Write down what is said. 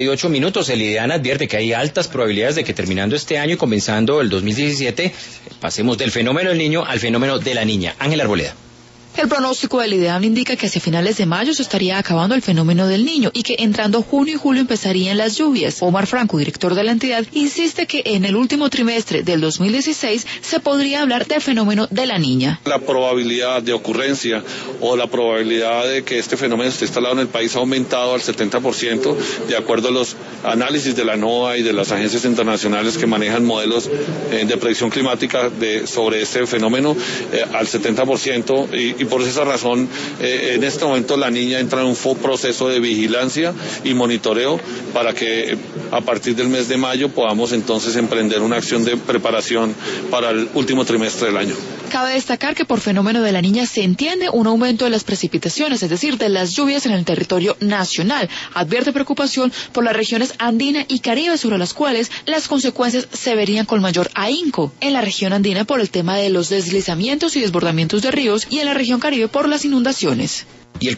8 minutos, el IDEAN advierte que hay altas probabilidades de que terminando este año y comenzando el 2017, pasemos del fenómeno del niño al fenómeno de la niña. Ángela Arboleda. El pronóstico del IDEAM indica que hacia finales de mayo se estaría acabando el fenómeno del niño y que entrando junio y julio empezarían las lluvias. Omar Franco, director de la entidad, insiste que en el último trimestre del 2016 se podría hablar del fenómeno de la niña. La probabilidad de ocurrencia o la probabilidad de que este fenómeno esté instalado en el país ha aumentado al 70%, de acuerdo a los análisis de la NOAA y de las agencias internacionales que manejan modelos de predicción climática sobre este fenómeno, al 70%. Y por esa razón, en este momento la niña entra en un proceso de vigilancia y monitoreo para que a partir del mes de mayo podamos entonces emprender una acción de preparación para el último trimestre del año. Cabe destacar que por fenómeno de la niña se entiende un aumento de las precipitaciones, es decir, de las lluvias en el territorio nacional. Advierte preocupación por las regiones andina y Caribe, sobre las cuales las consecuencias se verían con mayor ahínco. En la región andina por el tema de los deslizamientos y desbordamientos de ríos y en la región Caribe por las inundaciones. Y el